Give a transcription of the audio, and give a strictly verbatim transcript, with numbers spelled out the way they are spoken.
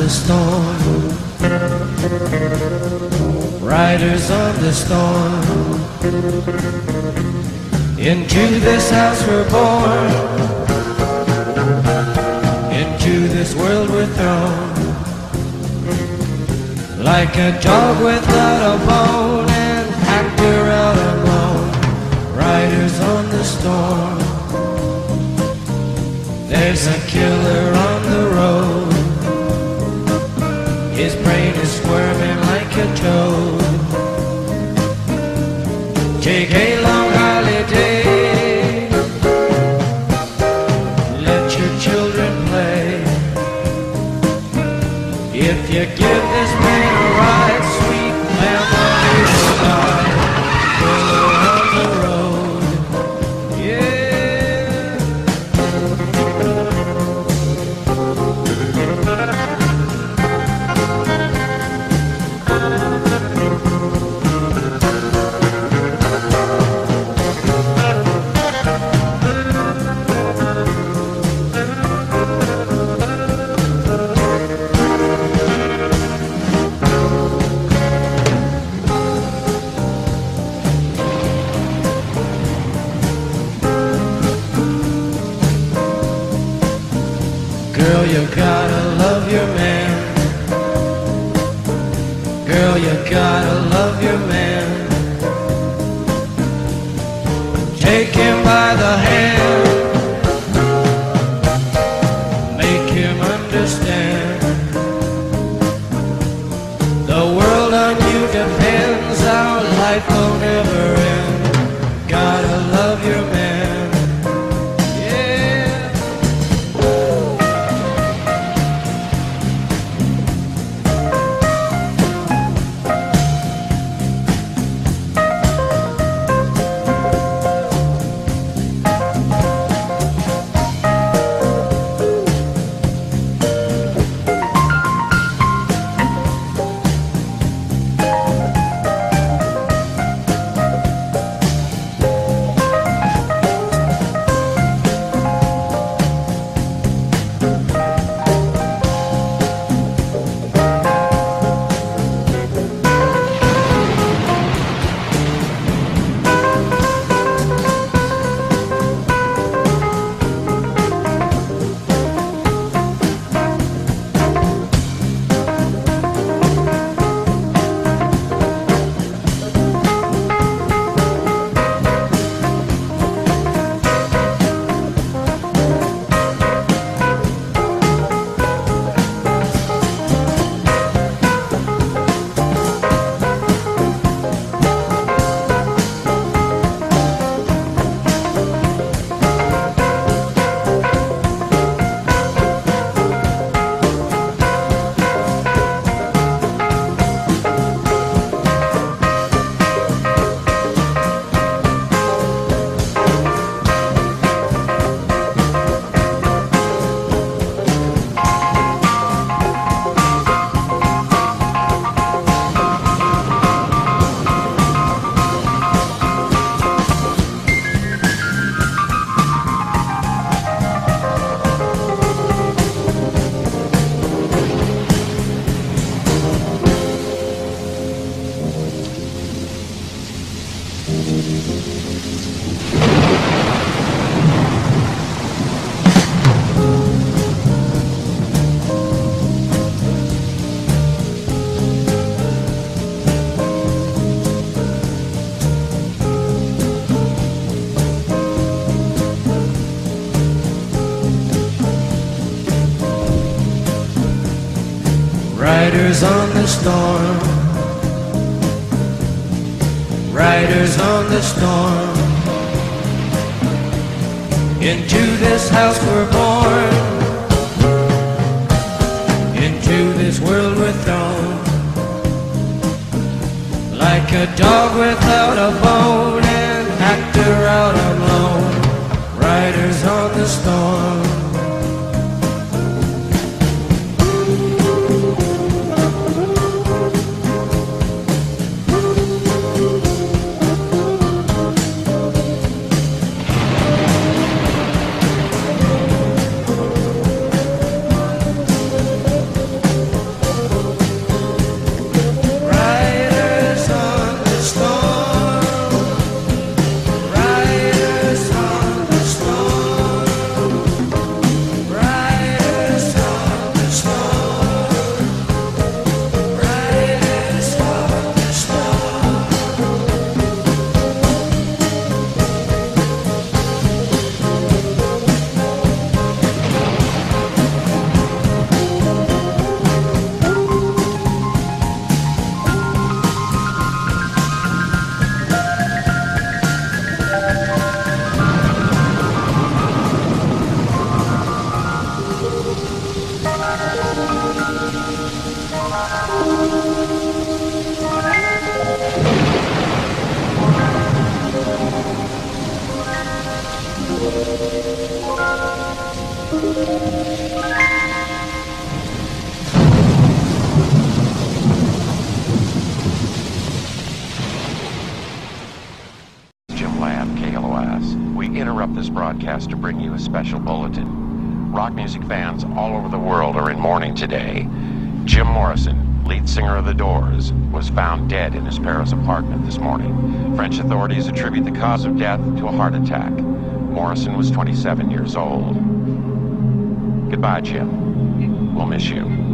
the storm. Riders on the storm. Into this house we're born. Into this world we're thrown. Like a dog without a bone, an actor out alone. Riders on the storm. There's a killer on the road. His brain is squirming like a toad. Take a long holiday. Let your children play. If you give this man a ride, sweet memories will die. Killer on the road, yeah. Girl, you gotta love your man. Girl, you gotta love your man. Take him by the hand. Make him understand. The world on you depends. Our life will never end. Gotta love your man. Riders on the storm. Riders on the storm. Into this house we're born. Into this world we're thrown. Like a dog without a bone, an actor out alone. Riders on the storm. Jim Lamb, K L O S. We interrupt this broadcast to bring you a special bulletin. Rock music fans all over the world are in mourning today. Jim Morrison, lead singer of The Doors, was found dead in his Paris apartment this morning. French authorities attribute the cause of death to a heart attack. Morrison was twenty-seven years old. Goodbye, Jim. We'll miss you.